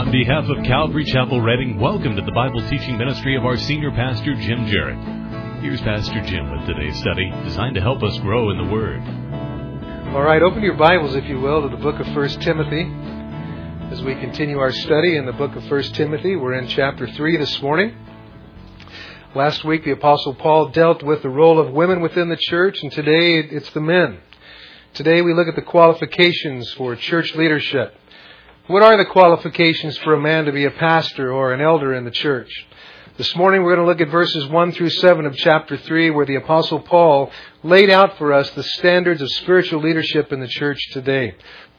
On behalf of Calvary Chapel Redding, welcome to the Bible teaching ministry of our senior pastor, Jim Jarrett. Here's Pastor Jim with today's study, designed to help us grow in the Word. All right, open your Bibles, if you will, to the book of 1 Timothy. As we continue our study in the book of 1 Timothy, we're in chapter 3 this morning. Last week, the Apostle Paul dealt with the role of women within the church, and today it's the men. Today we look at the qualifications for church leadership. What are the qualifications for a man to be a pastor or an elder in the church? This morning we're going to look at verses 1 through 7 of chapter 3, where the Apostle Paul laid out for us the standards of spiritual leadership in the church today.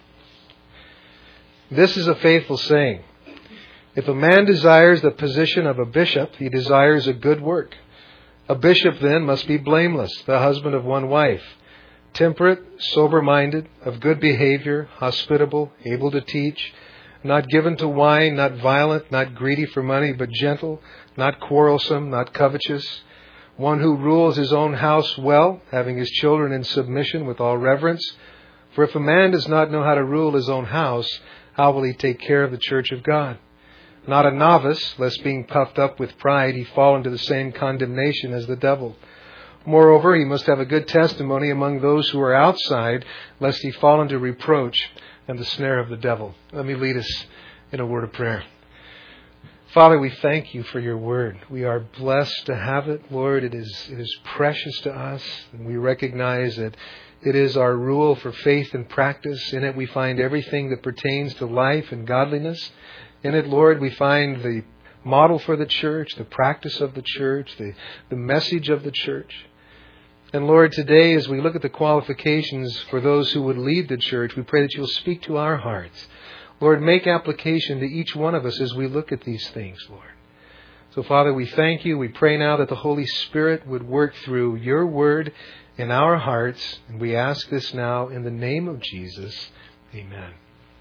This is a faithful saying. If a man desires the position of a bishop, he desires a good work. A bishop then must be blameless, the husband of one wife, temperate, sober-minded, of good behavior, hospitable, able to teach, not given to wine, not violent, not greedy for money, but gentle, not quarrelsome, not covetous, one who rules his own house well, having his children in submission with all reverence. For if a man does not know how to rule his own house, how will he take care of the church of God? Not a novice, lest being puffed up with pride he fall into the same condemnation as the devil. Moreover, he must have a good testimony among those who are outside, lest he fall into reproach and the snare of the devil. Let me lead us in a word of prayer. Father, we thank you for your word. We are blessed to have it, Lord. It is precious to us, and we recognize that it is our rule for faith and practice. In it we find everything that pertains to life and godliness. In it, Lord, we find the model for the church, the practice of the church, the message of the church. And Lord, today as we look at the qualifications for those who would lead the church, we pray that you'll speak to our hearts. Lord, make application to each one of us as we look at these things, Lord. So, Father, we thank you. We pray now that the Holy Spirit would work through your word in our hearts. And we ask this now in the name of Jesus. Amen.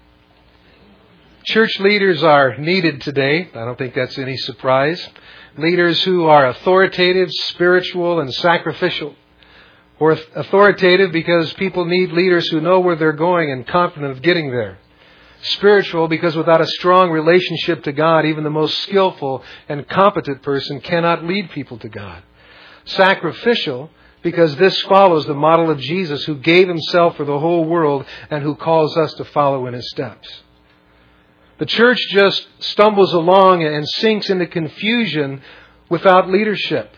Church leaders are needed today. I don't think that's any surprise. Leaders who are authoritative, spiritual, and sacrificial. Or authoritative because people need leaders who know where they're going and confident of getting there. Spiritual because without a strong relationship to God, even the most skillful and competent person cannot lead people to God. Sacrificial because this follows the model of Jesus, who gave himself for the whole world and who calls us to follow in his steps. The church just stumbles along and sinks into confusion without leadership.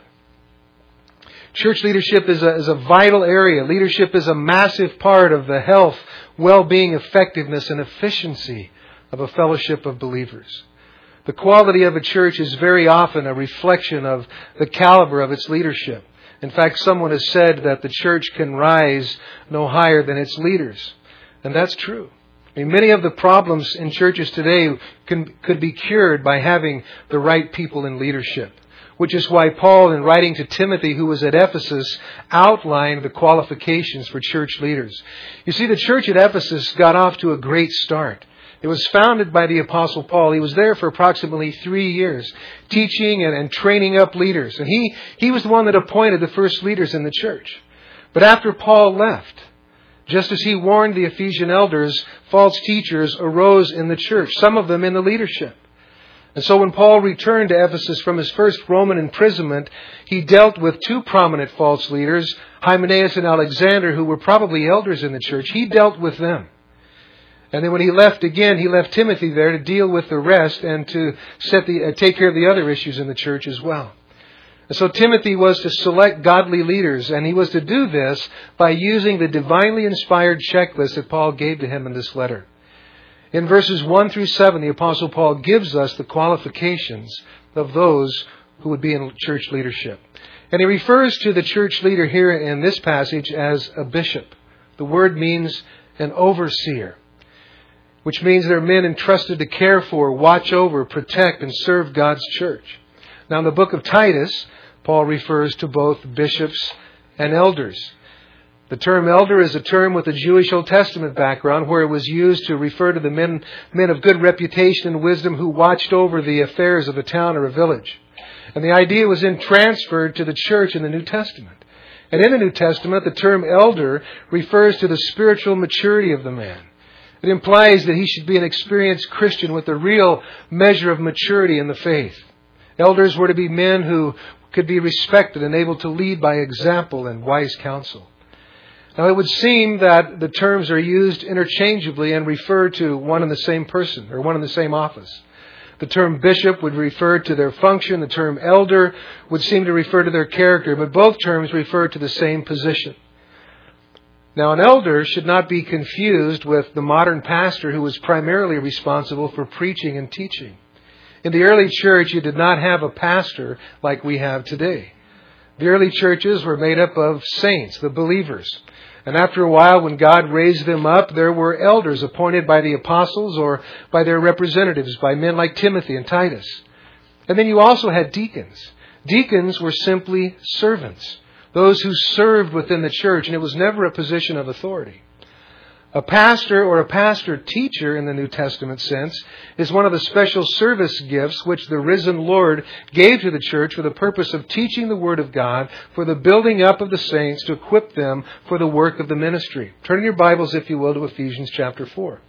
Church leadership is a vital area. Leadership is a massive part of the health, well-being, effectiveness, and efficiency of a fellowship of believers. The quality of a church is very often a reflection of the caliber of its leadership. In fact, someone has said that the church can rise no higher than its leaders. And that's true. I mean, many of the problems in churches today could be cured by having the right people in leadership. Which is why Paul, in writing to Timothy, who was at Ephesus, outlined the qualifications for church leaders. You see, the church at Ephesus got off to a great start. It was founded by the Apostle Paul. He was there for approximately 3 years, teaching and training up leaders. And he was the one that appointed the first leaders in the church. But after Paul left, just as he warned the Ephesian elders, false teachers arose in the church, some of them in the leadership. And so when Paul returned to Ephesus from his first Roman imprisonment, he dealt with two prominent false leaders, Hymenaeus and Alexander, who were probably elders in the church. He dealt with them. And then when he left again, he left Timothy there to deal with the rest and to take care of the other issues in the church as well. And so Timothy was to select godly leaders, and he was to do this by using the divinely inspired checklist that Paul gave to him in this letter. In verses 1 through 7, the Apostle Paul gives us the qualifications of those who would be in church leadership. And he refers to the church leader here in this passage as a bishop. The word means an overseer, which means they're men entrusted to care for, watch over, protect, and serve God's church. Now, in the book of Titus, Paul refers to both bishops and elders. The term elder is a term with a Jewish Old Testament background where it was used to refer to the men of good reputation and wisdom who watched over the affairs of a town or a village. And the idea was then transferred to the church in the New Testament. And in the New Testament, the term elder refers to the spiritual maturity of the man. It implies that he should be an experienced Christian with a real measure of maturity in the faith. Elders were to be men who could be respected and able to lead by example and wise counsel. Now, it would seem that the terms are used interchangeably and refer to one and the same person or one and the same office. The term bishop would refer to their function. The term elder would seem to refer to their character, but both terms refer to the same position. Now, an elder should not be confused with the modern pastor who was primarily responsible for preaching and teaching. In the early church, you did not have a pastor like we have today. The early churches were made up of saints, the believers. And after a while, when God raised them up, there were elders appointed by the apostles or by their representatives, by men like Timothy and Titus. And then you also had deacons. Deacons were simply servants, those who served within the church, and it was never a position of authority. A pastor or a pastor teacher in the New Testament sense is one of the special service gifts which the risen Lord gave to the church for the purpose of teaching the Word of God, for the building up of the saints, to equip them for the work of the ministry. Turn in your Bibles, if you will, to Ephesians chapter 4.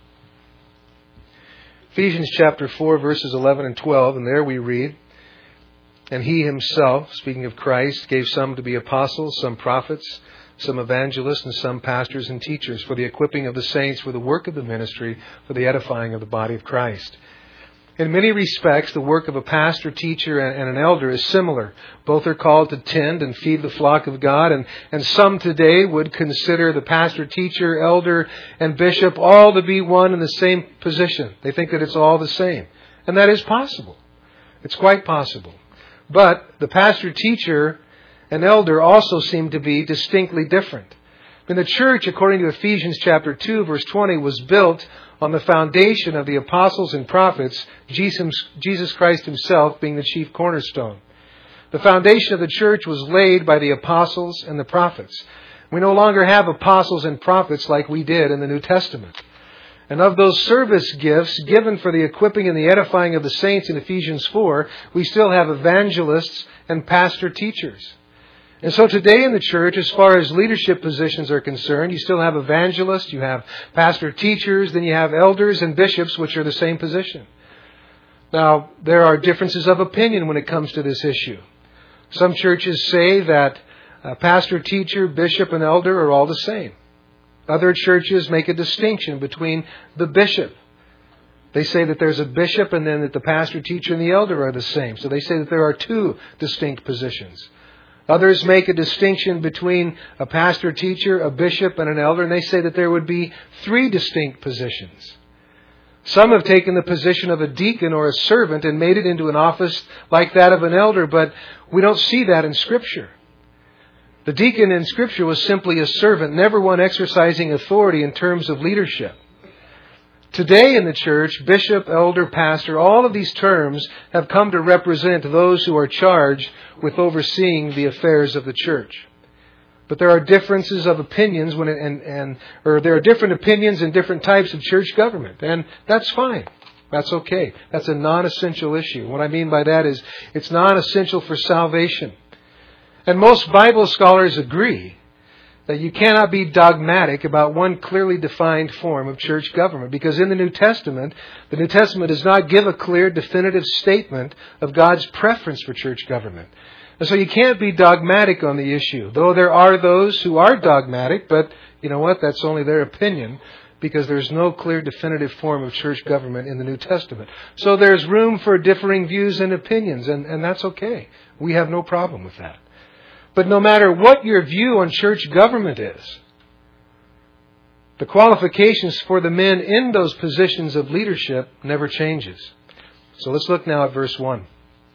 Ephesians chapter 4, verses 11 and 12, and there we read, "And He Himself," speaking of Christ, "gave some to be apostles, some prophets, some evangelists, and some pastors and teachers for the equipping of the saints for the work of the ministry, for the edifying of the body of Christ." In many respects, the work of a pastor, teacher, and an elder is similar. Both are called to tend and feed the flock of God, and some today would consider the pastor, teacher, elder, and bishop all to be one in the same position. They think that it's all the same. And that is possible. It's quite possible. But the pastor, teacher, and elder also seem to be distinctly different. And the church, according to Ephesians chapter 2, verse 20, was built on the foundation of the apostles and prophets, Jesus Christ Himself being the chief cornerstone. The foundation of the church was laid by the apostles and the prophets. We no longer have apostles and prophets like we did in the New Testament. And of those service gifts given for the equipping and the edifying of the saints in Ephesians 4, we still have evangelists and pastor teachers. And so today in the church, as far as leadership positions are concerned, you still have evangelists, you have pastor teachers, then you have elders and bishops, which are the same position. Now, there are differences of opinion when it comes to this issue. Some churches say that pastor, teacher, bishop, and elder are all the same. Other churches make a distinction between the bishop. They say that there's a bishop and then that the pastor, teacher, and the elder are the same. So they say that there are two distinct positions. Others make a distinction between a pastor, teacher, a bishop, and an elder, and they say that there would be three distinct positions. Some have taken the position of a deacon or a servant and made it into an office like that of an elder, but we don't see that in Scripture. The deacon in Scripture was simply a servant, never one exercising authority in terms of leadership. Today in the church, bishop, elder, pastor, all of these terms have come to represent those who are charged with overseeing the affairs of the church. But there are differences of opinions there are different opinions and different types of church government, and that's fine. That's okay. That's a non-essential issue. What I mean by that is it's non-essential for salvation. And most Bible scholars agree that you cannot be dogmatic about one clearly defined form of church government. Because in the New Testament does not give a clear, definitive statement of God's preference for church government. And so you can't be dogmatic on the issue. Though there are those who are dogmatic, but you know what? That's only their opinion, because there's no clear, definitive form of church government in the New Testament. So there's room for differing views and opinions, and that's okay. We have no problem with that. But no matter what your view on church government is, the qualifications for the men in those positions of leadership never changes. So let's look now at verse 1.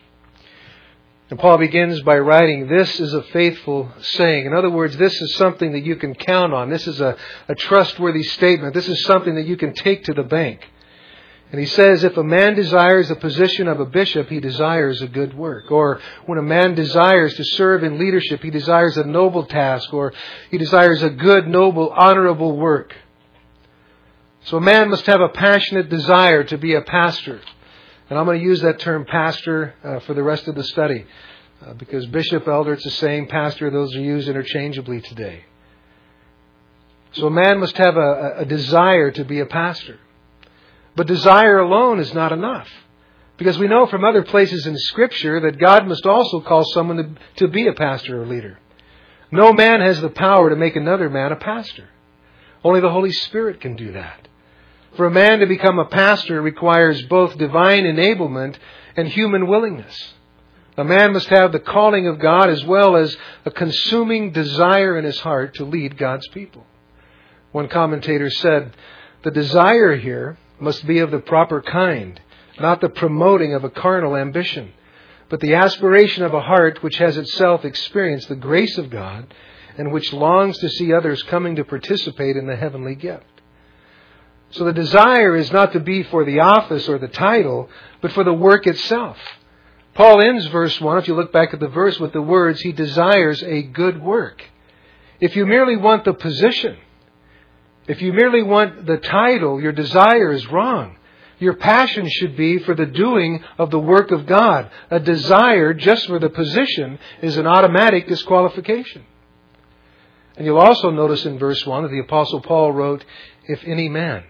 And Paul begins by writing, "This is a faithful saying." In other words, this is something that you can count on. This is a trustworthy statement. This is something that you can take to the bank. And he says, if a man desires the position of a bishop, he desires a good work. Or when a man desires to serve in leadership, he desires a noble task, or he desires a good, noble, honorable work. So a man must have a passionate desire to be a pastor. And I'm going to use that term pastor for the rest of the study. Because bishop, elder, it's the same. Pastor, those are used interchangeably today. So a man must have a desire to be a pastor. But desire alone is not enough. Because we know from other places in Scripture that God must also call someone to be a pastor or leader. No man has the power to make another man a pastor. Only the Holy Spirit can do that. For a man to become a pastor requires both divine enablement and human willingness. A man must have the calling of God as well as a consuming desire in his heart to lead God's people. One commentator said, the desire here must be of the proper kind, not the promoting of a carnal ambition, but the aspiration of a heart which has itself experienced the grace of God and which longs to see others coming to participate in the heavenly gift. So the desire is not to be for the office or the title, but for the work itself. Paul ends verse 1, if you look back at the verse, with the words, he desires a good work. If you merely want the position, if you merely want the title, your desire is wrong. Your passion should be for the doing of the work of God. A desire just for the position is an automatic disqualification. And you'll also notice in verse 1 that the Apostle Paul wrote, if any man.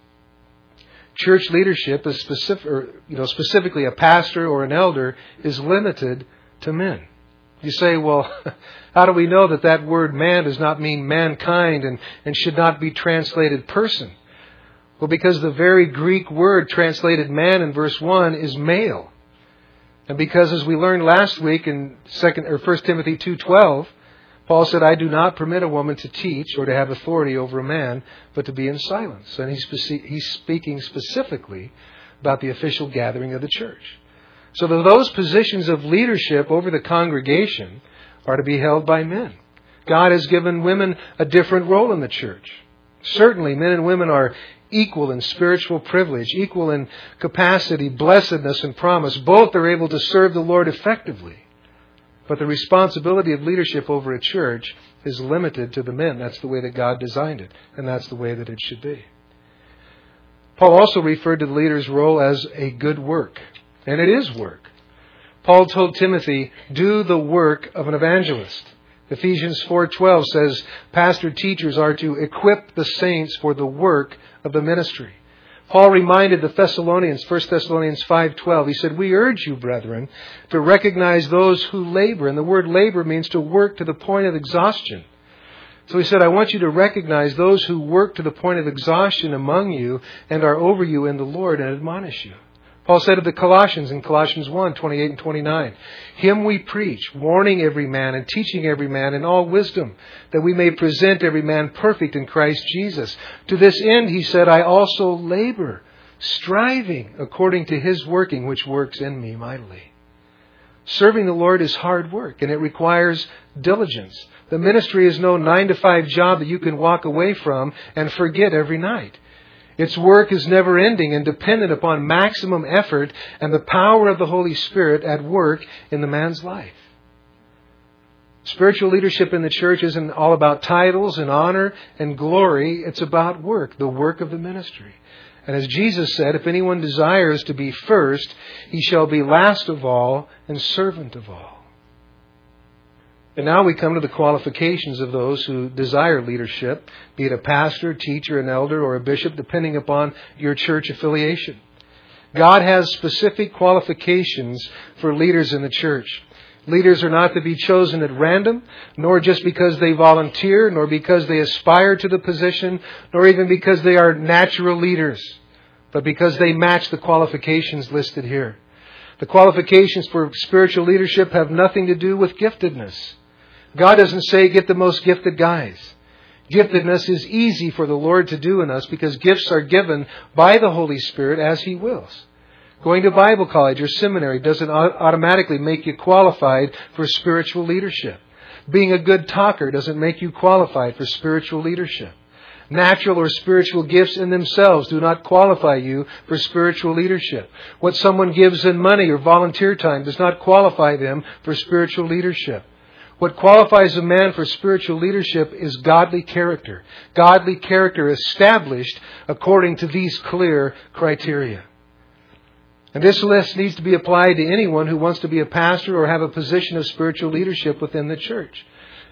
Church leadership is specifically a pastor or an elder is limited to men. You say, well, how do we know that that word man does not mean mankind and should not be translated person? Well, because the very Greek word translated man in verse 1 is male. And because, as we learned last week in 1 Timothy 2:12, Paul said, I do not permit a woman to teach or to have authority over a man, but to be in silence. And he's speaking specifically about the official gathering of the church. So those positions of leadership over the congregation are to be held by men. God has given women a different role in the church. Certainly, men and women are equal in spiritual privilege, equal in capacity, blessedness, and promise. Both are able to serve the Lord effectively. But the responsibility of leadership over a church is limited to the men. That's the way that God designed it, and that's the way that it should be. Paul also referred to the leader's role as a good work, and it is work. Paul told Timothy, do the work of an evangelist. Ephesians 4:12 says, pastor teachers are to equip the saints for the work of the ministry. Paul reminded the Thessalonians, 1 Thessalonians 5:12, he said, we urge you, brethren, to recognize those who labor. And the word labor means to work to the point of exhaustion. So he said, I want you to recognize those who work to the point of exhaustion among you and are over you in the Lord and admonish you. Paul said of the Colossians in Colossians 1:28 and 29, him we preach, warning every man and teaching every man in all wisdom, that we may present every man perfect in Christ Jesus. To this end, he said, I also labor, striving according to his working, which works in me mightily. Serving the Lord is hard work, and it requires diligence. The ministry is no 9-to-5 job that you can walk away from and forget every night. Its work is never ending and dependent upon maximum effort and the power of the Holy Spirit at work in the man's life. Spiritual leadership in the church isn't all about titles and honor and glory. It's about work, the work of the ministry. And as Jesus said, if anyone desires to be first, he shall be last of all and servant of all. And now we come to the qualifications of those who desire leadership, be it a pastor, teacher, an elder, or a bishop, depending upon your church affiliation. God has specific qualifications for leaders in the church. Leaders are not to be chosen at random, nor just because they volunteer, nor because they aspire to the position, nor even because they are natural leaders, but because they match the qualifications listed here. The qualifications for spiritual leadership have nothing to do with giftedness. God doesn't say get the most gifted guys. Giftedness is easy for the Lord to do in us because gifts are given by the Holy Spirit as He wills. Going to Bible college or seminary doesn't automatically make you qualified for spiritual leadership. Being a good talker doesn't make you qualified for spiritual leadership. Natural or spiritual gifts in themselves do not qualify you for spiritual leadership. What someone gives in money or volunteer time does not qualify them for spiritual leadership. What qualifies a man for spiritual leadership is godly character. Godly character established according to these clear criteria. And this list needs to be applied to anyone who wants to be a pastor or have a position of spiritual leadership within the church.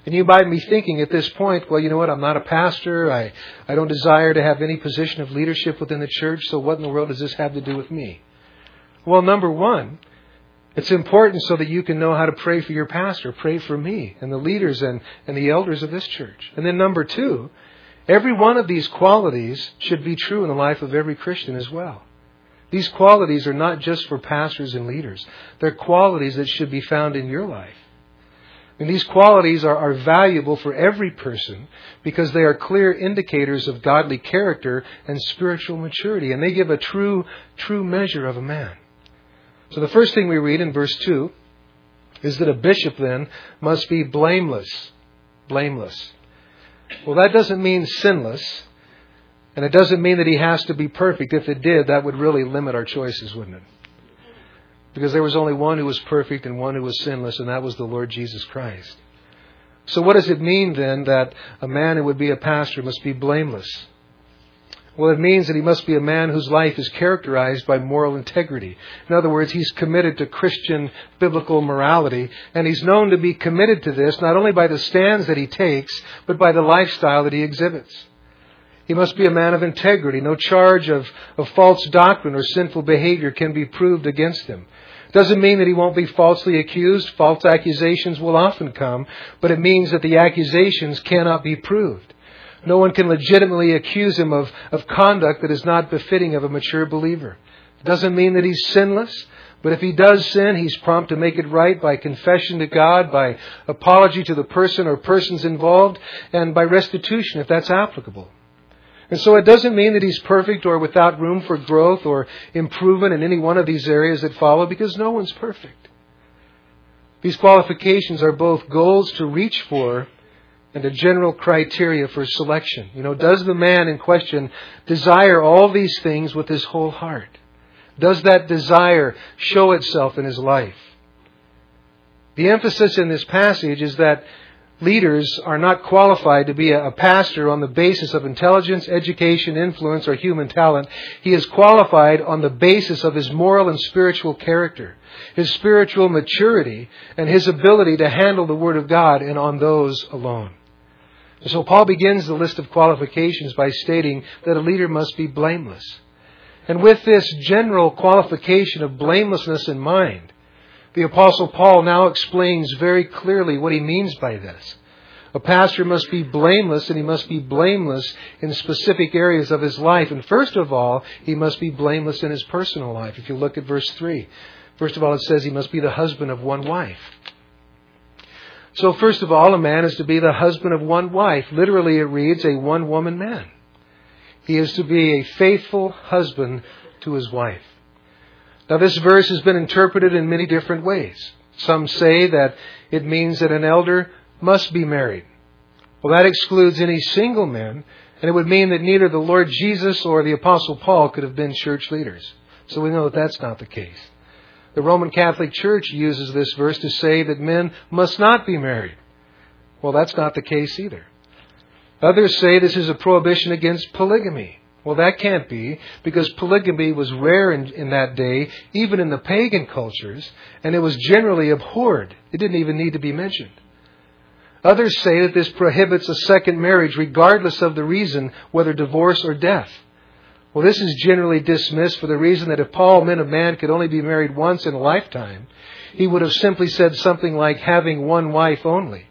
And you might be thinking at this point, well, you know what, I'm not a pastor. I don't desire to have any position of leadership within the church, so what in the world does this have to do with me? Well, number one, it's important so that you can know how to pray for your pastor, pray for me and the leaders and the elders of this church. And then number two, every one of these qualities should be true in the life of every Christian as well. These qualities are not just for pastors and leaders. They're qualities that should be found in your life. And these qualities are valuable for every person because they are clear indicators of godly character and spiritual maturity. And they give a true measure of a man. So the first thing we read in verse 2 is that a bishop then must be blameless. Blameless. Well, that doesn't mean sinless. And it doesn't mean that he has to be perfect. If it did, that would really limit our choices, wouldn't it? Because there was only one who was perfect and one who was sinless, and that was the Lord Jesus Christ. So what does it mean then that a man who would be a pastor must be blameless? Well, it means that he must be a man whose life is characterized by moral integrity. In other words, he's committed to Christian biblical morality, and he's known to be committed to this not only by the stands that he takes, but by the lifestyle that he exhibits. He must be a man of integrity. No charge of false doctrine or sinful behavior can be proved against him. Doesn't mean that he won't be falsely accused. False accusations will often come, but it means that the accusations cannot be proved. No one can legitimately accuse him of conduct that is not befitting of a mature believer. It doesn't mean that he's sinless, but if he does sin, he's prompt to make it right by confession to God, by apology to the person or persons involved, and by restitution if that's applicable. And so it doesn't mean that he's perfect or without room for growth or improvement in any one of these areas that follow, because no one's perfect. These qualifications are both goals to reach for and a general criteria for selection. Does the man in question desire all these things with his whole heart? Does that desire show itself in his life? The emphasis in this passage is that leaders are not qualified to be a pastor on the basis of intelligence, education, influence, or human talent. He is qualified on the basis of his moral and spiritual character, his spiritual maturity, and his ability to handle the Word of God, and on those alone. So Paul begins the list of qualifications by stating that a leader must be blameless. And with this general qualification of blamelessness in mind, the Apostle Paul now explains very clearly what he means by this. A pastor must be blameless, and he must be blameless in specific areas of his life. And first of all, he must be blameless in his personal life. If you look at verse 3, first of all, it says he must be the husband of one wife. So first of all, a man is to be the husband of one wife. Literally, it reads a one-woman man. He is to be a faithful husband to his wife. Now, this verse has been interpreted in many different ways. Some say that it means that an elder must be married. Well, that excludes any single men, and it would mean that neither the Lord Jesus or the Apostle Paul could have been church leaders. So we know that that's not the case. The Roman Catholic Church uses this verse to say that men must not be married. Well, that's not the case either. Others say this is a prohibition against polygamy. Well, that can't be, because polygamy was rare in that day, even in the pagan cultures, and it was generally abhorred. It didn't even need to be mentioned. Others say that this prohibits a second marriage regardless of the reason, whether divorce or death. Well, this is generally dismissed for the reason that if Paul meant a man could only be married once in a lifetime, he would have simply said something like having one wife only.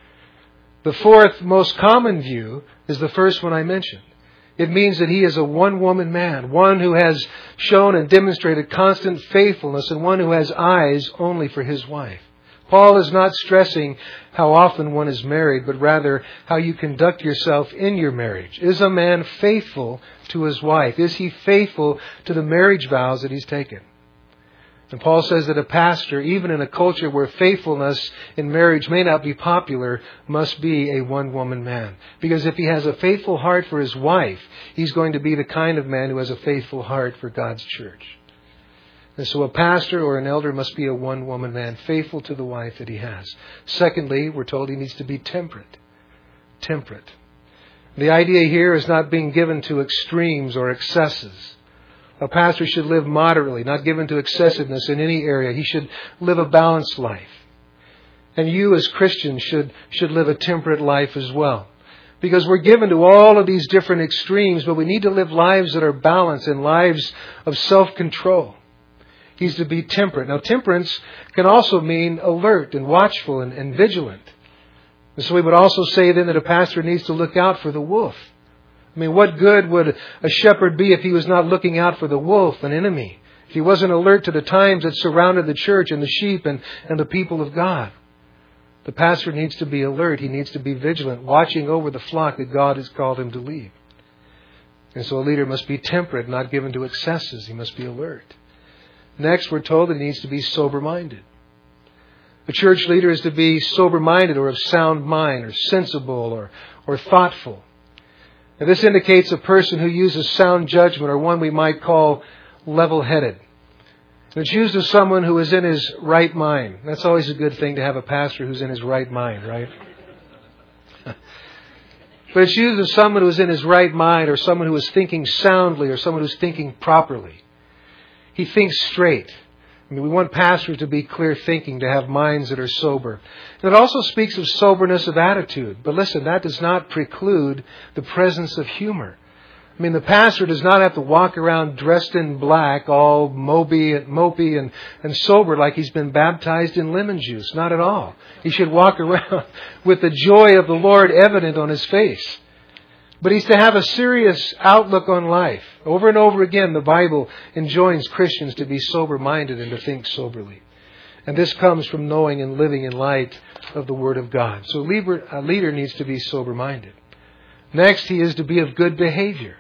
The fourth most common view is the first one I mentioned. It means that he is a one-woman man, one who has shown and demonstrated constant faithfulness, and one who has eyes only for his wife. Paul is not stressing how often one is married, but rather how you conduct yourself in your marriage. Is a man faithful to his wife? Is he faithful to the marriage vows that he's taken? And Paul says that a pastor, even in a culture where faithfulness in marriage may not be popular, must be a one-woman man. Because if he has a faithful heart for his wife, he's going to be the kind of man who has a faithful heart for God's church. And so a pastor or an elder must be a one-woman man, faithful to the wife that he has. Secondly, we're told he needs to be temperate. Temperate. The idea here is not being given to extremes or excesses. A pastor should live moderately, not given to excessiveness in any area. He should live a balanced life. And you as Christians should live a temperate life as well. Because we're given to all of these different extremes, but we need to live lives that are balanced and lives of self-control. He's to be temperate. Now, temperance can also mean alert and watchful and vigilant. And so we would also say then that a pastor needs to look out for the wolf. I mean, what good would a shepherd be if he was not looking out for the wolf, an enemy? If he wasn't alert to the times that surrounded the church and the sheep and the people of God? The pastor needs to be alert. He needs to be vigilant, watching over the flock that God has called him to lead. And so a leader must be temperate, not given to excesses. He must be alert. Next, we're told that he needs to be sober-minded. A church leader is to be sober-minded or of sound mind or sensible or thoughtful. And this indicates a person who uses sound judgment, or one we might call level-headed. And it's used of someone who is in his right mind. That's always a good thing to have a pastor who's in his right mind, right? But it's used of someone who is in his right mind, or someone who is thinking soundly, or someone who's thinking properly. He thinks straight. I mean, we want pastors to be clear thinking, to have minds that are sober. And it also speaks of soberness of attitude. But listen, that does not preclude the presence of humor. I mean, the pastor does not have to walk around dressed in black, all mopey and sober like he's been baptized in lemon juice. Not at all. He should walk around with the joy of the Lord evident on his face. But he's to have a serious outlook on life. Over and over again, the Bible enjoins Christians to be sober-minded and to think soberly. And this comes from knowing and living in light of the Word of God. So a leader needs to be sober-minded. Next, he is to be of good behavior.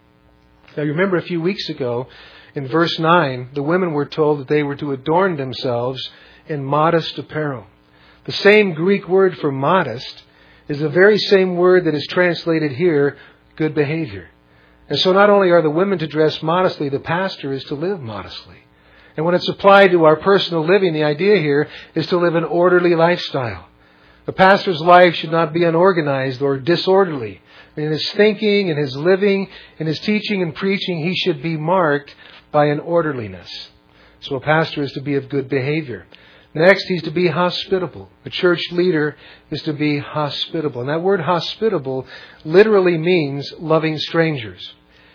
Now, you remember a few weeks ago, in verse 9, the women were told that they were to adorn themselves in modest apparel. The same Greek word for modest is the very same word that is translated here, good behavior. And so not only are the women to dress modestly, the pastor is to live modestly. And when it's applied to our personal living, the idea here is to live an orderly lifestyle. The pastor's life should not be unorganized or disorderly. In his thinking, in his living, in his teaching and preaching, he should be marked by an orderliness. So a pastor is to be of good behavior. Next, he's to be hospitable. A church leader is to be hospitable. And that word hospitable literally means loving strangers.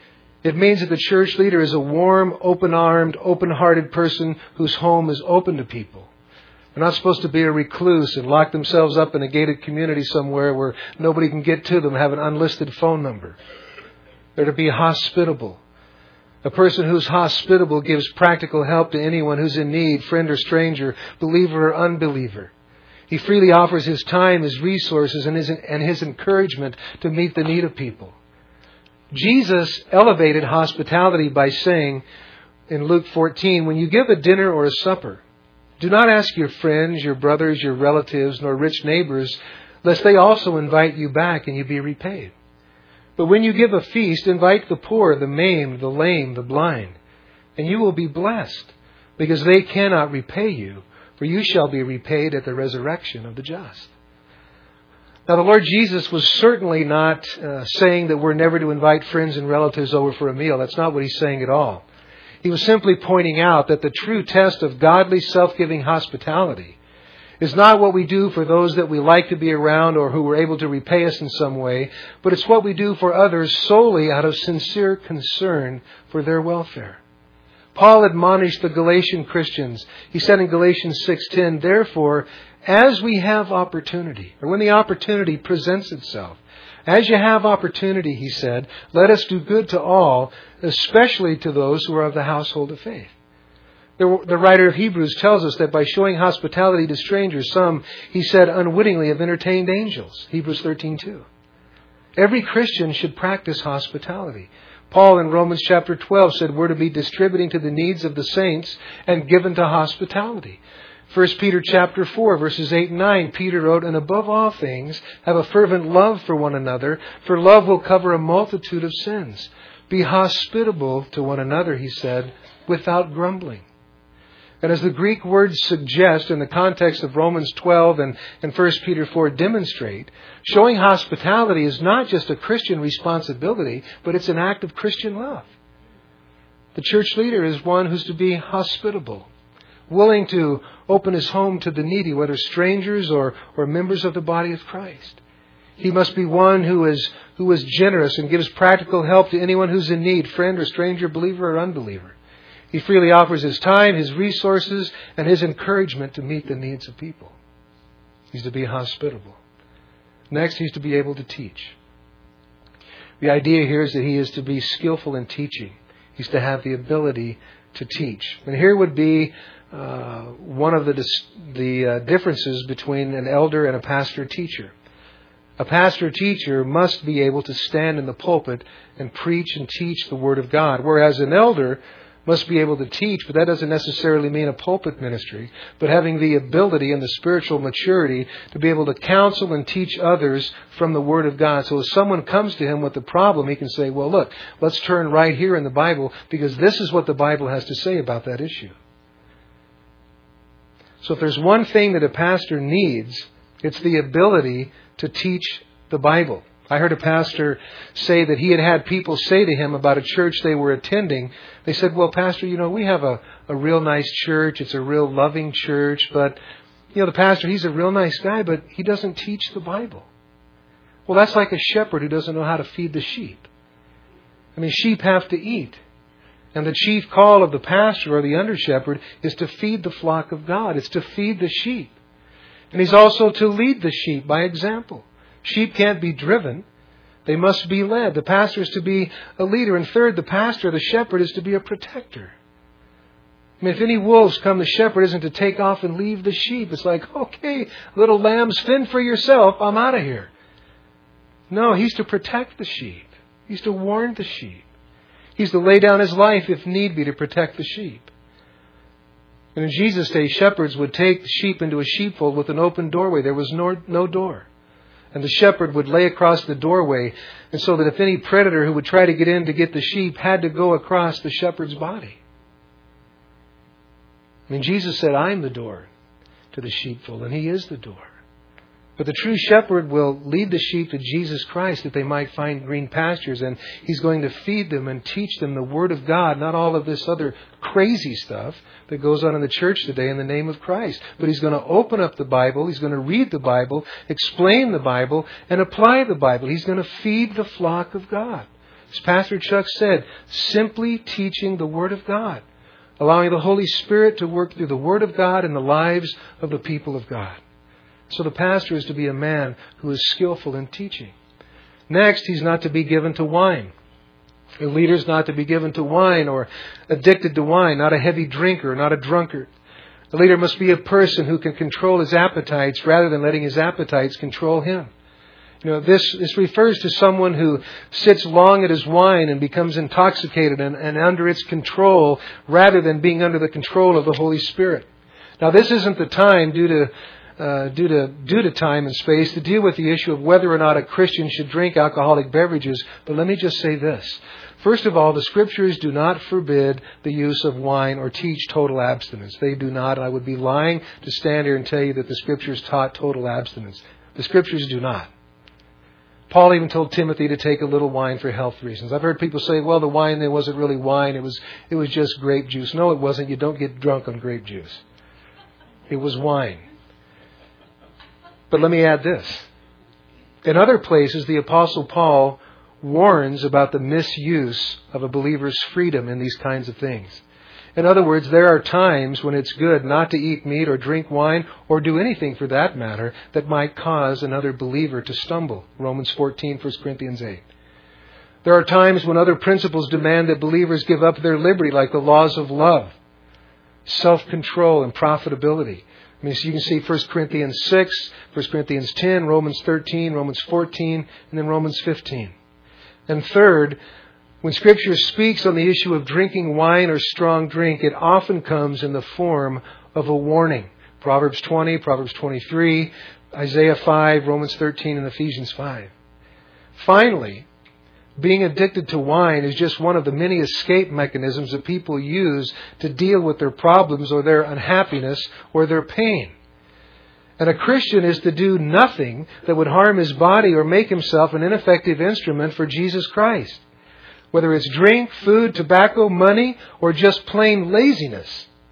It means that the church leader is a warm, open-armed, open-hearted person whose home is open to people. They're not supposed to be a recluse and lock themselves up in a gated community somewhere where nobody can get to them, have an unlisted phone number. They're to be hospitable. A person who's hospitable gives practical help to anyone who's in need, friend or stranger, believer or unbeliever. He freely offers his time, his resources, and his encouragement to meet the need of people. Jesus elevated hospitality by saying in Luke 14, when you give a dinner or a supper, do not ask your friends, your brothers, your relatives, nor rich neighbors, lest they also invite you back and you be repaid. But when you give a feast, invite the poor, the maimed, the lame, the blind, and you will be blessed, because they cannot repay you, for you shall be repaid at the resurrection of the just. Now, the Lord Jesus was certainly not saying that we're never to invite friends and relatives over for a meal. That's not what he's saying at all. He was simply pointing out that the true test of godly self-giving hospitality is not what we do for those that we like to be around or who are able to repay us in some way, but it's what we do for others solely out of sincere concern for their welfare. Paul admonished the Galatian Christians. He said in Galatians 6:10, therefore, as we have opportunity, or when the opportunity presents itself, as you have opportunity, he said, let us do good to all, especially to those who are of the household of faith. The writer of Hebrews tells us that by showing hospitality to strangers, some, he said, unwittingly have entertained angels. Hebrews 13:2. Every Christian should practice hospitality. Paul in Romans chapter 12 said we're to be distributing to the needs of the saints and given to hospitality. 1 Peter chapter 4, verses 8 and 9, Peter wrote, and above all things, have a fervent love for one another, for love will cover a multitude of sins. Be hospitable to one another, he said, without grumbling. And as the Greek words suggest in the context of Romans 12 and 1 Peter 4 demonstrate, showing hospitality is not just a Christian responsibility, but it's an act of Christian love. The church leader is one who's to be hospitable. willing to open his home to the needy, whether strangers or members of the body of Christ. He must be one who is generous and gives practical help to anyone who's in need, friend or stranger, believer or unbeliever. He freely offers his time, his resources, and his encouragement to meet the needs of people. He's to be hospitable. Next, he's to be able to teach. The idea here is that he is to be skillful in teaching. He's to have the ability to teach. And here would be one of the differences between an elder and a pastor-teacher. A pastor-teacher must be able to stand in the pulpit and preach and teach the Word of God, whereas an elder must be able to teach, but that doesn't necessarily mean a pulpit ministry, but having the ability and the spiritual maturity to be able to counsel and teach others from the Word of God. So if someone comes to him with a problem, he can say, well, look, let's turn right here in the Bible, because this is what the Bible has to say about that issue. So if there's one thing that a pastor needs, it's the ability to teach the Bible. I heard a pastor say that he had people say to him about a church they were attending. They said, well, Pastor, we have a real nice church. It's a real loving church. But, the pastor, he's a real nice guy, but he doesn't teach the Bible. Well, that's like a shepherd who doesn't know how to feed the sheep. Sheep have to eat. And the chief call of the pastor or the under shepherd is to feed the flock of God. It's to feed the sheep. And he's also to lead the sheep by example. Sheep can't be driven. They must be led. The pastor is to be a leader. And third, the pastor, the shepherd, is to be a protector. If any wolves come, the shepherd isn't to take off and leave the sheep. It's like, okay, little lambs, fend for yourself. I'm out of here. No, he's to protect the sheep. He's to warn the sheep. He's to lay down his life, if need be, to protect the sheep. And in Jesus' day, shepherds would take the sheep into a sheepfold with an open doorway. There was no door. And the shepherd would lay across the doorway, and so that if any predator who would try to get in to get the sheep had to go across the shepherd's body. Jesus said, I'm the door to the sheepfold, and he is the door. But the true shepherd will lead the sheep to Jesus Christ that they might find green pastures, and he's going to feed them and teach them the Word of God, not all of this other crazy stuff that goes on in the church today in the name of Christ. But he's going to open up the Bible, he's going to read the Bible, explain the Bible, and apply the Bible. He's going to feed the flock of God. As Pastor Chuck said, simply teaching the Word of God, allowing the Holy Spirit to work through the Word of God in the lives of the people of God. So the pastor is to be a man who is skillful in teaching. Next, he's not to be given to wine. The leader is not to be given to wine or addicted to wine, not a heavy drinker, not a drunkard. The leader must be a person who can control his appetites rather than letting his appetites control him. This refers to someone who sits long at his wine and becomes intoxicated and under its control rather than being under the control of the Holy Spirit. Now, this isn't the time due to time and space to deal with the issue of whether or not a Christian should drink alcoholic beverages. But let me just say this. First of all, the Scriptures do not forbid the use of wine or teach total abstinence. They do not. I would be lying to stand here and tell you that the Scriptures taught total abstinence. The Scriptures do not. Paul even told Timothy to take a little wine for health reasons. I've heard people say, well, the wine there wasn't really wine. It was just grape juice. No, it wasn't. You don't get drunk on grape juice. It was wine. But let me add this. In other places, the Apostle Paul warns about the misuse of a believer's freedom in these kinds of things. In other words, there are times when it's good not to eat meat or drink wine or do anything for that matter that might cause another believer to stumble. Romans 14, 1 Corinthians 8. There are times when other principles demand that believers give up their liberty, like the laws of love, self-control, and profitability. So you can see 1 Corinthians 6, 1 Corinthians 10, Romans 13, Romans 14, and then Romans 15. And third, when Scripture speaks on the issue of drinking wine or strong drink, it often comes in the form of a warning. Proverbs 20, Proverbs 23, Isaiah 5, Romans 13, and Ephesians 5. Finally, being addicted to wine is just one of the many escape mechanisms that people use to deal with their problems or their unhappiness or their pain. And a Christian is to do nothing that would harm his body or make himself an ineffective instrument for Jesus Christ. Whether it's drink, food, tobacco, money, or just plain laziness.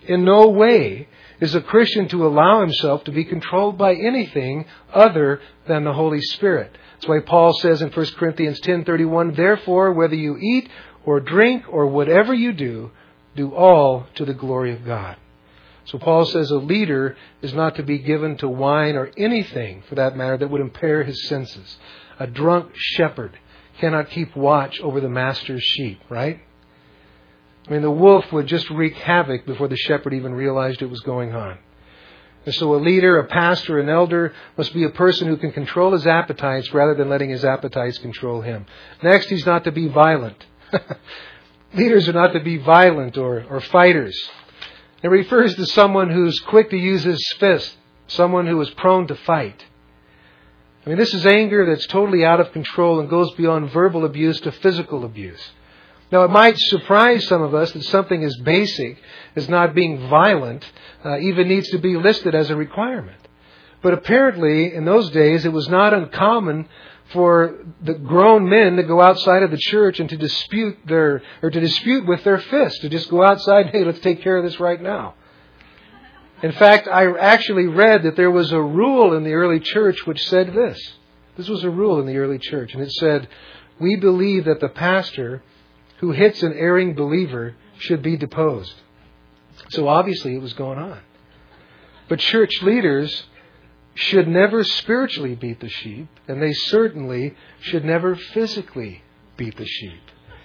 In no way is a Christian to allow himself to be controlled by anything other than the Holy Spirit. That's why Paul says in 1 Corinthians 10:31, "Therefore, whether you eat or drink or whatever you do all to the glory of God." So Paul says a leader is not to be given to wine or anything, for that matter, that would impair his senses. A drunk shepherd cannot keep watch over the master's sheep, right? I mean, the wolf would just wreak havoc before the shepherd even realized it was going on. And so a leader, a pastor, an elder must be a person who can control his appetites rather than letting his appetites control him. Next, he's not to be violent. Leaders are not to be violent or fighters. It refers to someone who's quick to use his fist, someone who is prone to fight. I mean, this is anger that's totally out of control and goes beyond verbal abuse to physical abuse. Now, it might surprise some of us that something as basic as not being violent even needs to be listed as a requirement. But apparently, in those days, it was not uncommon for the grown men to go outside of the church and to dispute with their fists, to just go outside, "Hey, let's take care of this right now." In fact, I actually read that there was a rule in the early church which said this. This was a rule in the early church, and it said, "We believe that the pastor who hits an erring believer should be deposed." So obviously it was going on. But church leaders should never spiritually beat the sheep, and they certainly should never physically beat the sheep.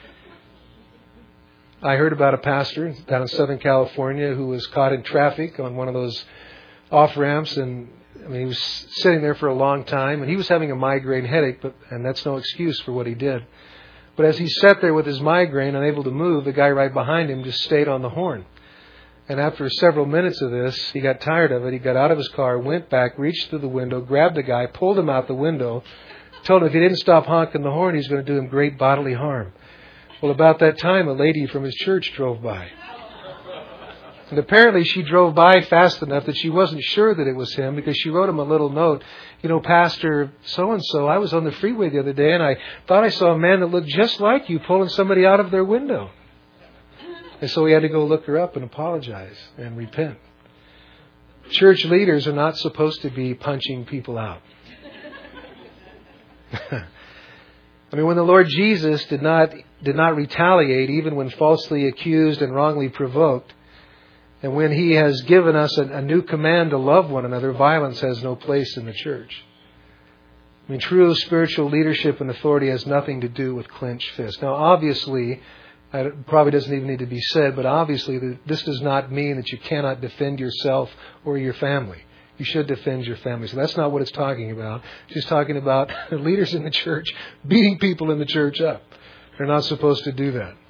I heard about a pastor down in Southern California who was caught in traffic on one of those off-ramps, and he was sitting there for a long time, and he was having a migraine headache, and that's no excuse for what he did. But as he sat there with his migraine, unable to move, the guy right behind him just stayed on the horn. And after several minutes of this, he got tired of it. He got out of his car, went back, reached through the window, grabbed the guy, pulled him out the window, told him if he didn't stop honking the horn, he was going to do him great bodily harm. Well, about that time, a lady from his church drove by. And apparently she drove by fast enough that she wasn't sure that it was him, because she wrote him a little note. "You know, Pastor so-and-so, I was on the freeway the other day and I thought I saw a man that looked just like you pulling somebody out of their window." And so he had to go look her up and apologize and repent. Church leaders are not supposed to be punching people out. I mean, when the Lord Jesus did not retaliate, even when falsely accused and wrongly provoked, and when He has given us a new command to love one another, violence has no place in the church. I mean, true spiritual leadership and authority has nothing to do with clenched fists. Now, obviously, it probably doesn't even need to be said, but obviously this does not mean that you cannot defend yourself or your family. You should defend your family. So that's not what it's talking about. It's just talking about leaders in the church beating people in the church up. They're not supposed to do that.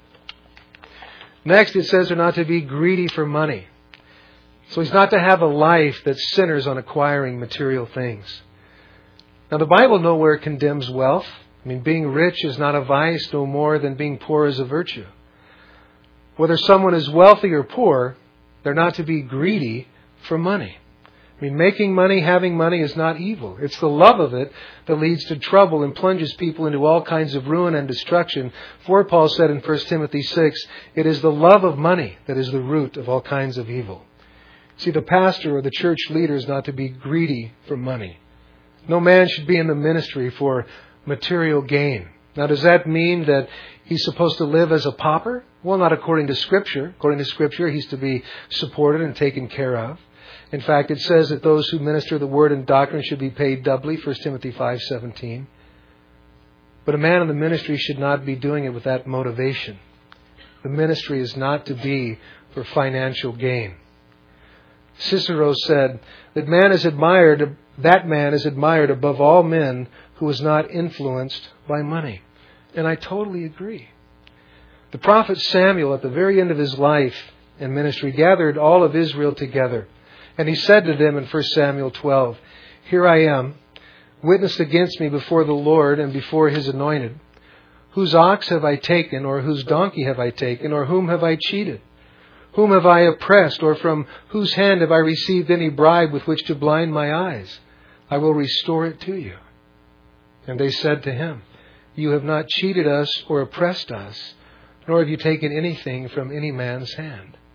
Next, it says they're not to be greedy for money. So he's not to have a life that centers on acquiring material things. Now, the Bible nowhere condemns wealth. I mean, being rich is not a vice no more than being poor is a virtue. Whether someone is wealthy or poor, they're not to be greedy for money. I mean, making money, having money is not evil. It's the love of it that leads to trouble and plunges people into all kinds of ruin and destruction. For Paul said in 1 Timothy 6, it is the love of money that is the root of all kinds of evil. See, the pastor or the church leader is not to be greedy for money. No man should be in the ministry for material gain. Now, does that mean that he's supposed to live as a pauper? Well, not according to Scripture. According to Scripture, he's to be supported and taken care of. In fact, it says that those who minister the word and doctrine should be paid doubly, 1 Timothy 5:17. But a man in the ministry should not be doing it with that motivation. The ministry is not to be for financial gain. Cicero said that man is admired above all men who is not influenced by money. And I totally agree. The prophet Samuel, at the very end of his life and ministry, gathered all of Israel together. And he said to them in 1 Samuel 12, "Here I am, witness against me before the Lord and before His anointed. Whose ox have I taken, or whose donkey have I taken, or whom have I cheated? Whom have I oppressed, or from whose hand have I received any bribe with which to blind my eyes? I will restore it to you." And they said to him, "You have not cheated us or oppressed us, nor have you taken anything from any man's hand."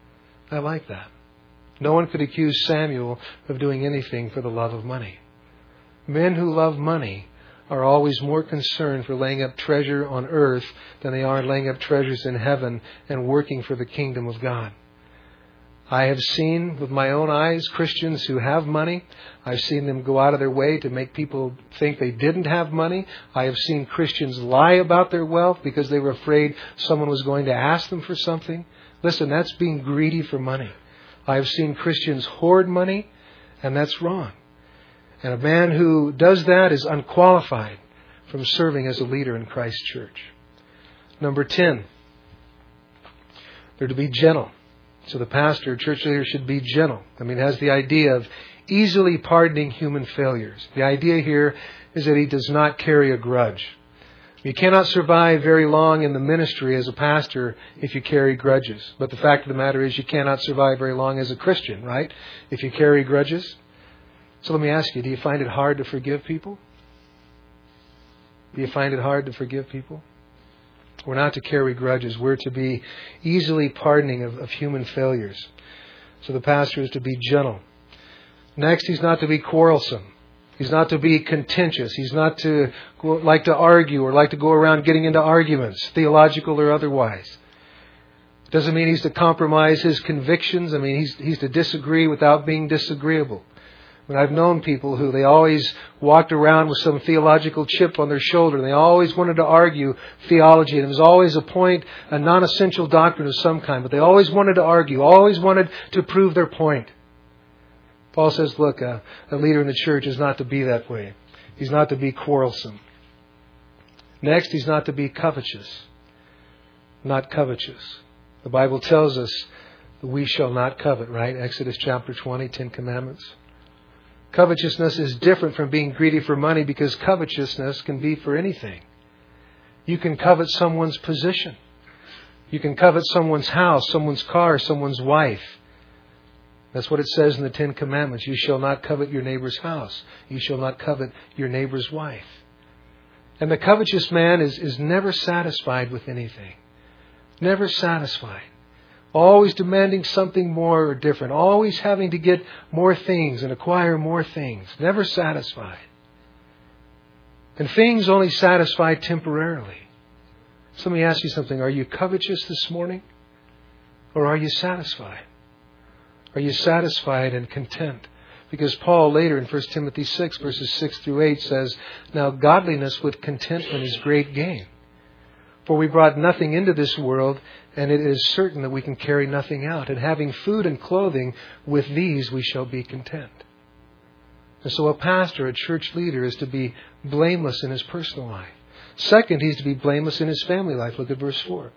I like that. No one could accuse Samuel of doing anything for the love of money. Men who love money are always more concerned for laying up treasure on earth than they are laying up treasures in heaven and working for the kingdom of God. I have seen with my own eyes Christians who have money. I've seen them go out of their way to make people think they didn't have money. I have seen Christians lie about their wealth because they were afraid someone was going to ask them for something. Listen, that's being greedy for money. I have seen Christians hoard money, and that's wrong. And a man who does that is unqualified from serving as a leader in Christ's church. Number 10, they're to be gentle. So the pastor, church leader, should be gentle. It has the idea of easily pardoning human failures. The idea here is that he does not carry a grudge. You cannot survive very long in the ministry as a pastor if you carry grudges. But the fact of the matter is you cannot survive very long as a Christian, right? If you carry grudges. So let me ask you, do you find it hard to forgive people? Do you find it hard to forgive people? We're not to carry grudges. We're to be easily pardoning of human failures. So the pastor is to be gentle. Next, he's not to be quarrelsome. He's not to be contentious. He's not to like to argue or like to go around getting into arguments, theological or otherwise. It doesn't mean he's to compromise his convictions. He's to disagree without being disagreeable. I've known people who they always walked around with some theological chip on their shoulder. And they always wanted to argue theology. And it was always a non-essential doctrine of some kind. But they always wanted to argue, always wanted to prove their point. Paul says, look, a leader in the church is not to be that way. He's not to be quarrelsome. Next, he's not to be covetous. Not covetous. The Bible tells us that we shall not covet, right? Exodus chapter 20, 10 Commandments. Covetousness is different from being greedy for money because covetousness can be for anything. You can covet someone's position. You can covet someone's house, someone's car, someone's wife. That's what it says in the 10 Commandments. You shall not covet your neighbor's house. You shall not covet your neighbor's wife. And the covetous man is never satisfied with anything. Never satisfied. Always demanding something more or different. Always having to get more things and acquire more things. Never satisfied. And things only satisfy temporarily. So let me ask you something. Are you covetous this morning? Or are you satisfied? Are you satisfied and content? Because Paul later in 1 Timothy 6 verses 6 through 8 says, now godliness with contentment is great gain. For we brought nothing into this world, and it is certain that we can carry nothing out. And having food and clothing, with these we shall be content. And so a pastor, a church leader, is to be blameless in his personal life. Second, he's to be blameless in his family life. Look at verse 4.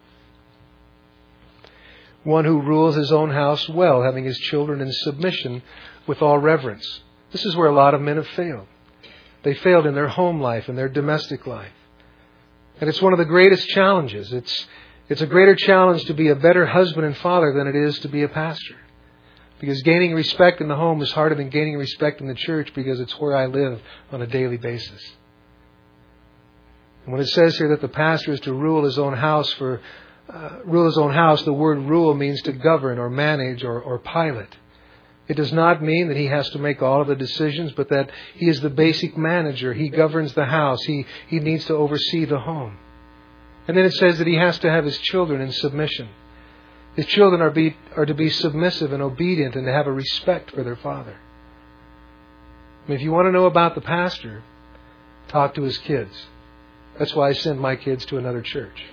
One who rules his own house well, having his children in submission with all reverence. This is where a lot of men have failed. They failed in their home life and their domestic life. And it's one of the greatest challenges. It's a greater challenge to be a better husband and father than it is to be a pastor. Because gaining respect in the home is harder than gaining respect in the church because it's where I live on a daily basis. And when it says here that the pastor is to rule his own house, the word rule means to govern or manage or pilot. It does not mean that he has to make all of the decisions, but that he is the basic manager. He governs the house. He needs to oversee the home. And then it says that he has to have his children in submission. His children are to be submissive and obedient and to have a respect for their father. If you want to know about the pastor, talk to his kids. That's why I send my kids to another church.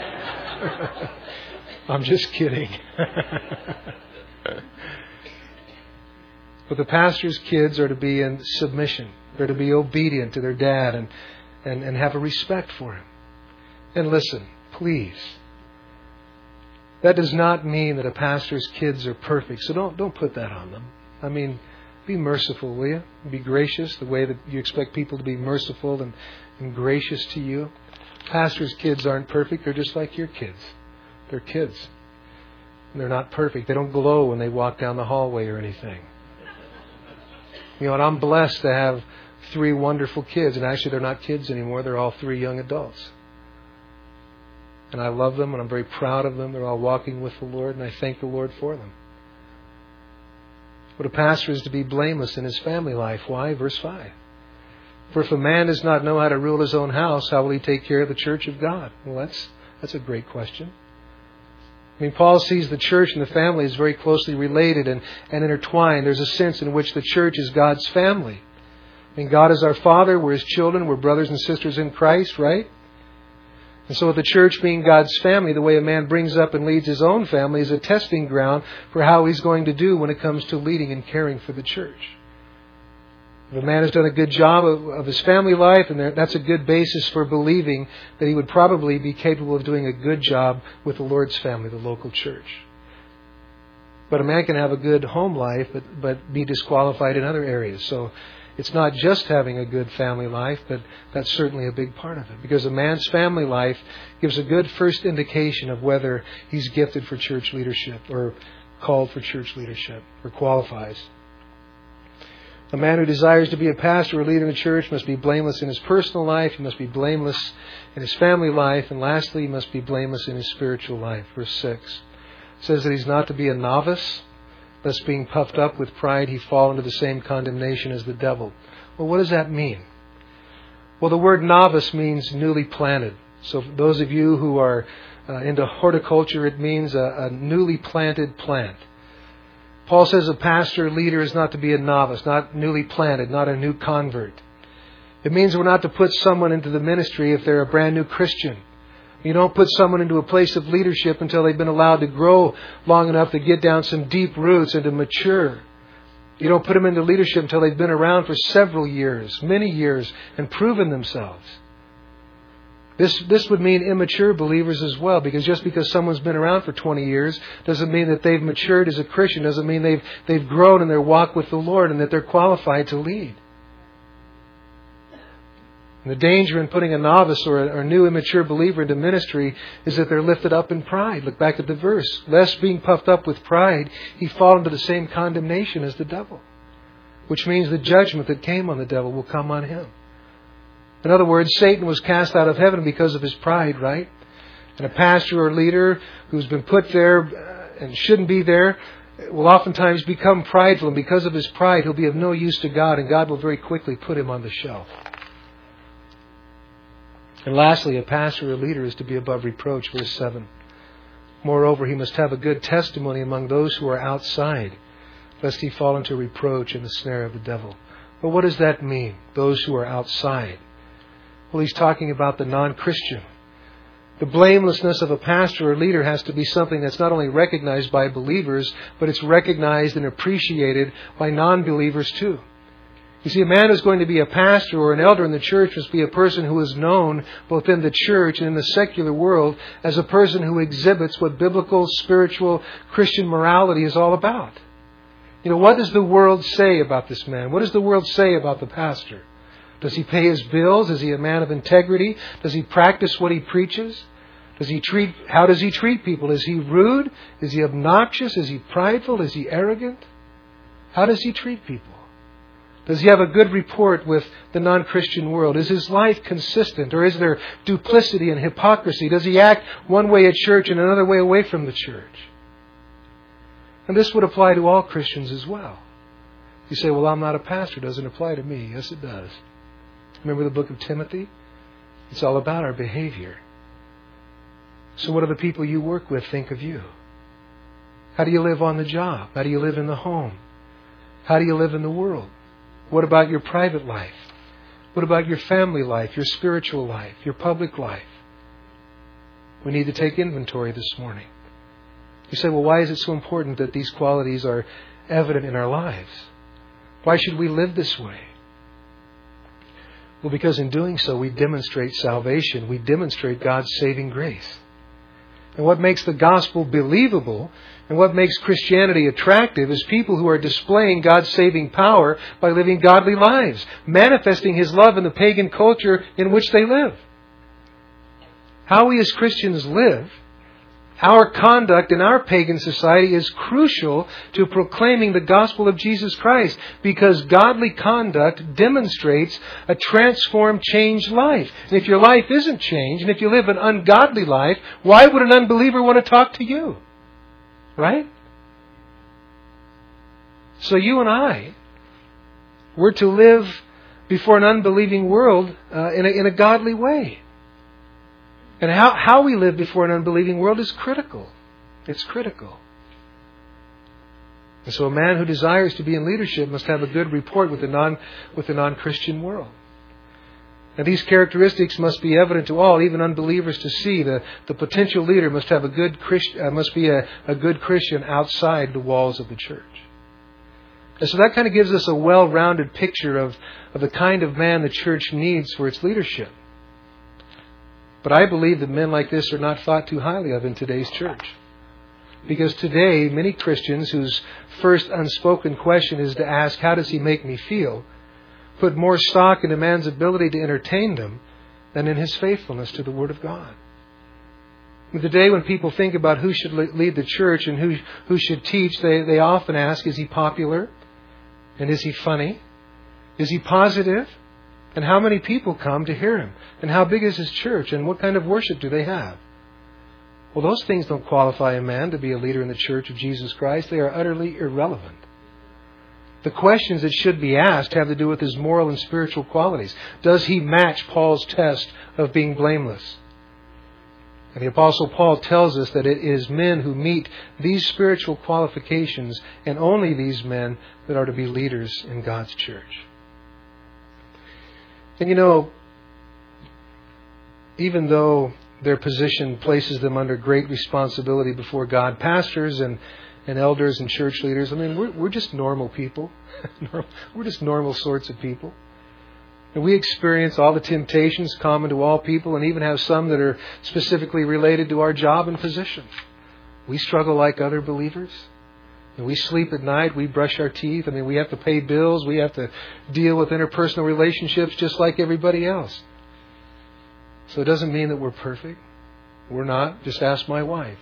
I'm just kidding. But the pastor's kids are to be in submission. They're to be obedient to their dad and have a respect for him. And listen, please. That does not mean that a pastor's kids are perfect. So don't put that on them. Be merciful, will you? Be gracious the way that you expect people to be merciful and gracious to you. Pastor's kids aren't perfect. They're just like your kids. They're kids. And they're not perfect. They don't glow when they walk down the hallway or anything. And I'm blessed to have 3 wonderful kids. And actually, they're not kids anymore. They're all 3 young adults. And I love them and I'm very proud of them. They're all walking with the Lord and I thank the Lord for them. But a pastor is to be blameless in his family life. Why? Verse 5. For if a man does not know how to rule his own house, how will he take care of the church of God? Well, that's a great question. I mean, Paul sees the church and the family as very closely related and intertwined. There's a sense in which the church is God's family. I mean, God is our Father, we're His children, we're brothers and sisters in Christ, right? And so with the church being God's family, the way a man brings up and leads his own family is a testing ground for how he's going to do when it comes to leading and caring for the church. If a man has done a good job of his family life, and that's a good basis for believing that he would probably be capable of doing a good job with the Lord's family, the local church. But a man can have a good home life, but be disqualified in other areas. So it's not just having a good family life, but that's certainly a big part of it. Because a man's family life gives a good first indication of whether he's gifted for church leadership or called for church leadership or qualifies. A man who desires to be a pastor or leader in the church must be blameless in his personal life. He must be blameless in his family life. And lastly, he must be blameless in his spiritual life. Verse 6 says that he's not to be a novice, lest being puffed up with pride he fall into the same condemnation as the devil. Well, what does that mean? Well, the word novice means newly planted. So for those of you who are into horticulture, it means a newly planted plant. Paul says a pastor, leader is not to be a novice, not newly planted, not a new convert. It means we're not to put someone into the ministry if they're a brand new Christian. You don't put someone into a place of leadership until they've been allowed to grow long enough to get down some deep roots and to mature. You don't put them into leadership until they've been around for several years, many years, and proven themselves. This would mean immature believers as well, because just because someone's been around for 20 years doesn't mean that they've matured as a Christian, doesn't mean they've grown in their walk with the Lord and that they're qualified to lead. And the danger in putting a novice or a new immature believer into ministry is that they're lifted up in pride. Look back at the verse. Lest being puffed up with pride, he fall into the same condemnation as the devil. Which means the judgment that came on the devil will come on him. In other words, Satan was cast out of heaven because of his pride, right? And a pastor or leader who's been put there and shouldn't be there will oftentimes become prideful. And because of his pride, he'll be of no use to God, and God will very quickly put him on the shelf. And lastly, a pastor or leader is to be above reproach, verse 7. Moreover, he must have a good testimony among those who are outside, lest he fall into reproach in the snare of the devil. But what does that mean, those who are outside? Well, he's talking about the non-Christian. The blamelessness of a pastor or leader has to be something that's not only recognized by believers, but it's recognized and appreciated by non-believers too. You see, a man who's going to be a pastor or an elder in the church must be a person who is known both in the church and in the secular world as a person who exhibits what biblical, spiritual, Christian morality is all about. You know, what does the world say about this man? What does the world say about the pastor? Does he pay his bills? Is he a man of integrity? Does he practice what he preaches? How does he treat people? Is he rude? Is he obnoxious? Is he prideful? Is he arrogant? How does he treat people? Does he have a good report with the non-Christian world? Is his life consistent? Or is there duplicity and hypocrisy? Does he act one way at church and another way away from the church? And this would apply to all Christians as well. You say, well, I'm not a pastor. It doesn't apply to me. Yes, it does. Remember the book of Timothy? It's all about our behavior. So what do the people you work with think of you? How do you live on the job? How do you live in the home? How do you live in the world? What about your private life? What about your family life, your spiritual life, your public life? We need to take inventory this morning. You say, well, why is it so important that these qualities are evident in our lives? Why should we live this way? Well, because in doing so, we demonstrate salvation. We demonstrate God's saving grace. And what makes the gospel believable and what makes Christianity attractive is people who are displaying God's saving power by living godly lives, manifesting His love in the pagan culture in which they live. How we as Christians live, our conduct in our pagan society is crucial to proclaiming the gospel of Jesus Christ, because godly conduct demonstrates a transformed, changed life. And if your life isn't changed, and if you live an ungodly life, why would an unbeliever want to talk to you? Right? So you and I, we're to live before an unbelieving world in a godly way. And how we live before an unbelieving world is critical. It's critical. And so a man who desires to be in leadership must have a good rapport with the non-Christian world. And these characteristics must be evident to all, even unbelievers, to see. The potential leader must have must be a good Christian outside the walls of the church. And so that kind of gives us a well-rounded picture of the kind of man the church needs for its leadership. But I believe that men like this are not thought too highly of in today's church. Because today, many Christians whose first unspoken question is to ask, how does he make me feel, put more stock in a man's ability to entertain them than in his faithfulness to the Word of God. Today, when people think about who should lead the church and who should teach, they often ask, is he popular? And is he funny? Is he positive? And how many people come to hear him? And how big is his church? And what kind of worship do they have? Well, those things don't qualify a man to be a leader in the church of Jesus Christ. They are utterly irrelevant. The questions that should be asked have to do with his moral and spiritual qualities. Does he match Paul's test of being blameless? And the Apostle Paul tells us that it is men who meet these spiritual qualifications, and only these men, that are to be leaders in God's church. And you know, even though their position places them under great responsibility before God, pastors and elders and church leaders, I mean, we're just normal people. We're just normal sorts of people. And we experience all the temptations common to all people, and even have some that are specifically related to our job and position. We struggle like other believers. And we sleep at night. We brush our teeth. I mean, we have to pay bills. We have to deal with interpersonal relationships just like everybody else. So it doesn't mean that we're perfect. We're not. Just ask my wife.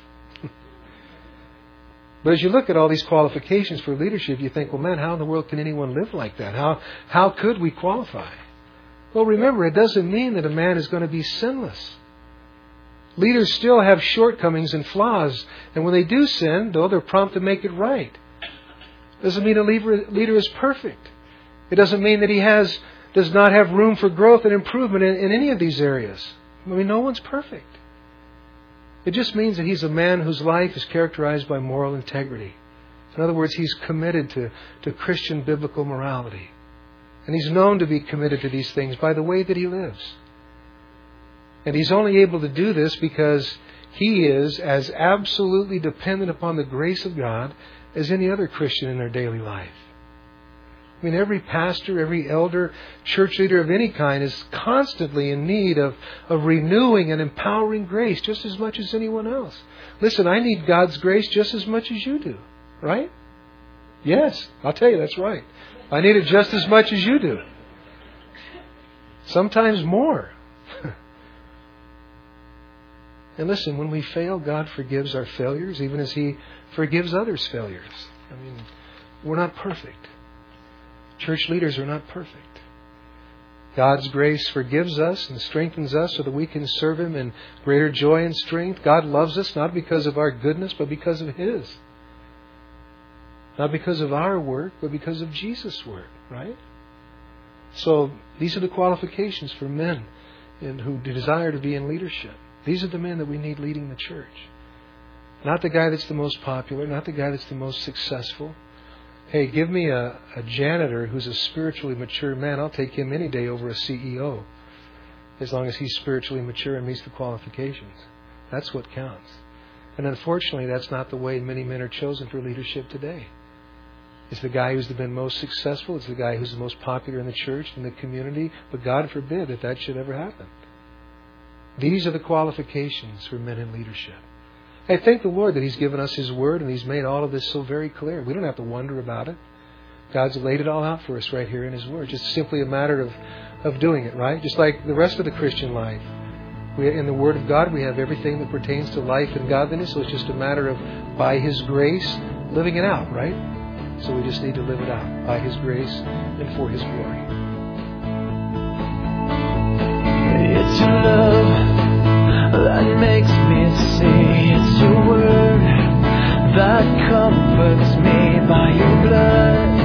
But as you look at all these qualifications for leadership, you think, well, man, how in the world can anyone live like that? How could we qualify? Well, remember, it doesn't mean that a man is going to be sinless. Leaders still have shortcomings and flaws. And when they do sin, though, they're prompt to make it right. It doesn't mean a leader is perfect. It doesn't mean that he does not have room for growth and improvement in any of these areas. I mean, no one's perfect. It just means that he's a man whose life is characterized by moral integrity. In other words, he's committed to Christian biblical morality. And he's known to be committed to these things by the way that he lives. And he's only able to do this because he is as absolutely dependent upon the grace of God as any other Christian in their daily life. I mean, every pastor, every elder, church leader of any kind is constantly in need of renewing and empowering grace just as much as anyone else. Listen, I need God's grace just as much as you do, right? Yes, I'll tell you, that's right. I need it just as much as you do. Sometimes more. And listen, when we fail, God forgives our failures, even as He forgives others' failures. I mean, we're not perfect. Church leaders are not perfect. God's grace forgives us and strengthens us so that we can serve Him in greater joy and strength. God loves us not because of our goodness, but because of His. Not because of our work, but because of Jesus' work, right? So these are the qualifications for men who desire to be in leadership. These are the men that we need leading the church. Not the guy that's the most popular, not the guy that's the most successful. Hey, give me a janitor who's a spiritually mature man. I'll take him any day over a CEO, as long as he's spiritually mature and meets the qualifications. That's what counts. And unfortunately, that's not the way many men are chosen for leadership today. It's the guy who's been most successful. It's the guy who's the most popular in the church, in the community. But God forbid that should ever happen. These are the qualifications for men in leadership. I thank the Lord that He's given us His Word and He's made all of this so very clear. We don't have to wonder about it. God's laid it all out for us right here in His Word. Just simply a matter of doing it, right? Just like the rest of the Christian life. In the Word of God, we have everything that pertains to life and godliness. So it's just a matter of, by His grace, living it out, right? So we just need to live it out by His grace and for His glory. It's your love that makes me see. It's your word that comforts me. By your blood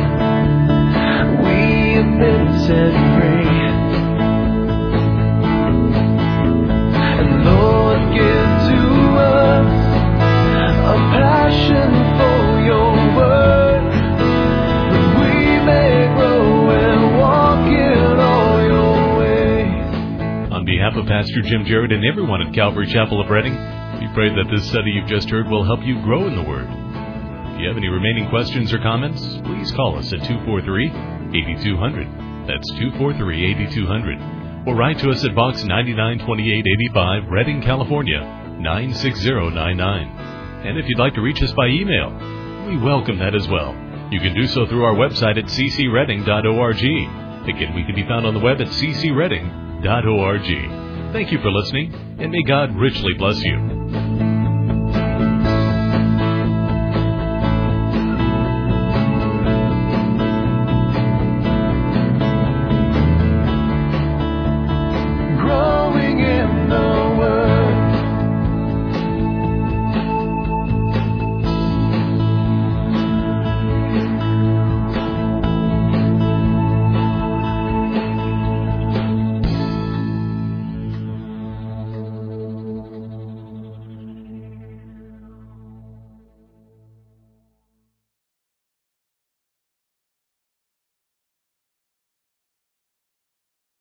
of Pastor Jim Jarrett and everyone at Calvary Chapel of Reading, we pray that this study you've just heard will help you grow in the Word. If you have any remaining questions or comments, please call us at 243-8200. That's 243-8200. Or write to us at Box 992885, Redding, California, 96099. And if you'd like to reach us by email, we welcome that as well. You can do so through our website at ccredding.org. Again, we can be found on the web at ccredding.org. Thank you for listening, and may God richly bless you.